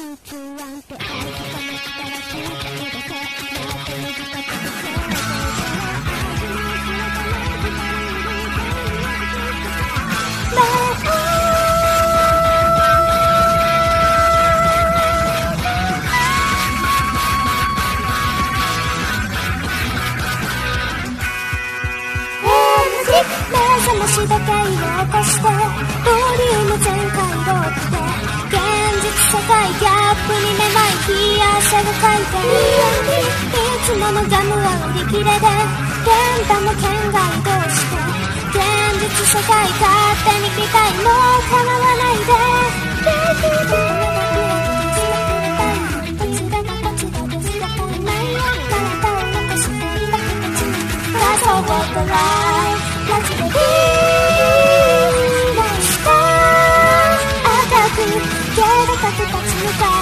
目覚ましだけ色を起こしてボリューム全開ロードで現実世界ギャップにめまい冷や汗がかいていつものガムは売り切れで現場の県外移動して現実世界勝手に来たいもう構わないでWalk the line, let's begin. 明るく、けど立つ向かい